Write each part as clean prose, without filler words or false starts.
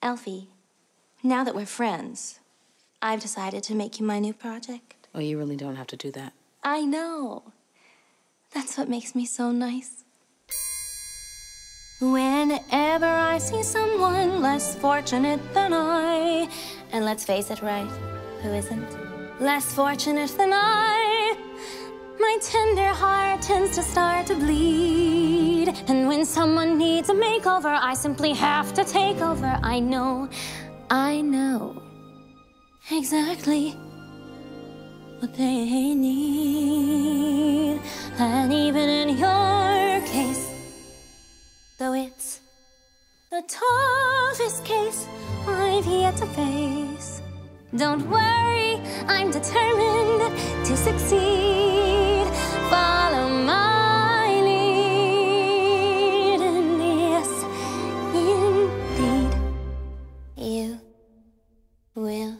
Alfie, now that we're friends, I've decided to make you my new project. Oh, you really don't have to do that. I know. That's what makes me so nice. Whenever I see someone less fortunate than I, and let's face it, right, who isn't? Less fortunate than I, my tender heart tends to start to bleed. And when someone needs a makeover, I simply have to take over. I know exactly what they need. And even in your case, though it's the toughest case I've yet to face, don't worry, I'm determined to succeed. Follow my lead, and yes, indeed, you will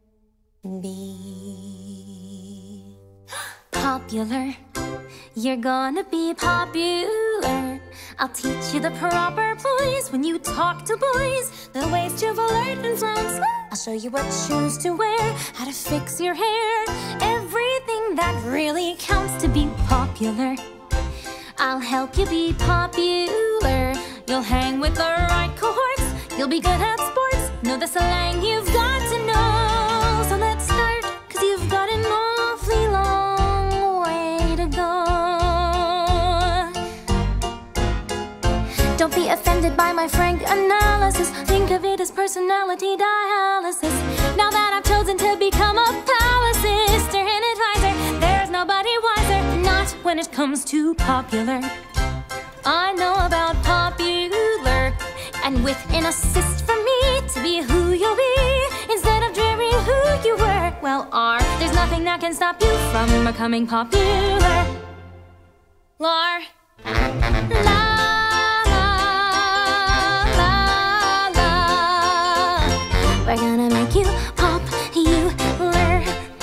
be popular. You're gonna be popular. I'll teach you the proper ploys when you talk to boys, the ways to flirt and flounce. I'll show you what shoes to wear, how to fix your hair, everything that really counts to be popular. I'll help you be popular. You'll hang with the right cohorts. You'll be good at sports. Know the slang you've got to know. So let's start, 'cause you've got an awfully long way to go. Don't be offended by my frank analysis. Think of it as personality dialysis. Now that I've chosen to become a power sister and advisor, there's nobody wiser, not when it comes to popular. I know about popular, and with an assist from me to be who you'll be, instead of dreary who you were, well, there's nothing that can stop you from becoming popular. Lar, la. We're gonna make you popular.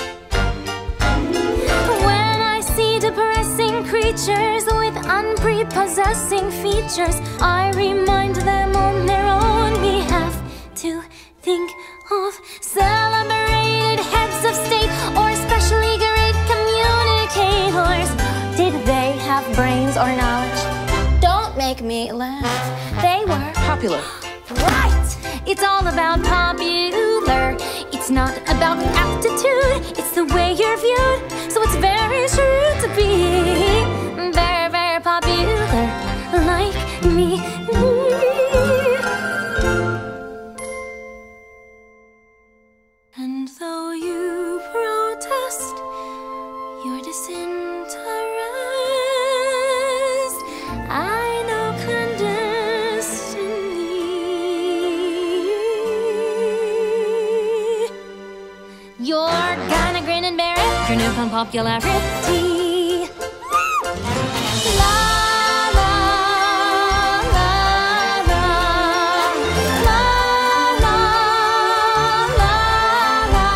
When I see depressing creatures with unprepossessing features, I remind them on their own behalf to think of celebrated heads of state or especially great communicators. Did they have brains or knowledge? Don't make me laugh. They were Popular. right! It's all about popular. It's not about aptitude, it's the way you're viewed. So it's very true to be very, very popular, like me. And though you protest your disinterest, I know clandestinely you're gonna grin and bear it, your newfound popularity. La la la la la la la la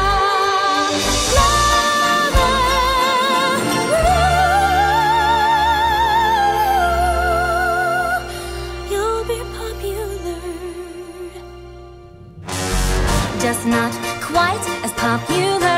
la. You'll be popular, just not quite as popular